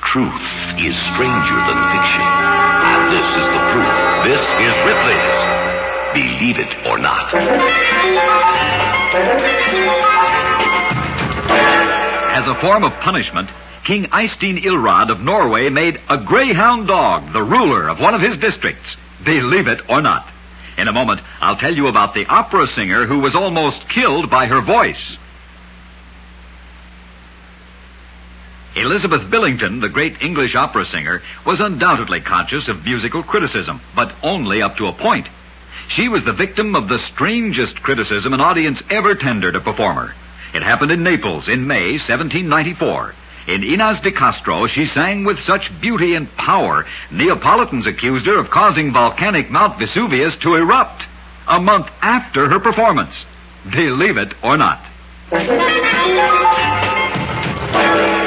Truth is stranger than fiction. And this is the proof. This is Ripley's Believe It or Not. As a form of punishment, King Eystein Ilrad of Norway made a greyhound dog the ruler of one of his districts. Believe it or not. In a moment, I'll tell you about the opera singer who was almost killed by her voice. Elizabeth Billington, the great English opera singer, was undoubtedly conscious of musical criticism, but only up to a point. She was the victim of the strangest criticism an audience ever tendered a performer. It happened in Naples in May 1794. In Inez de Castro, she sang with such beauty and power, Neapolitans accused her of causing volcanic Mount Vesuvius to erupt a month after her performance. Believe it or not.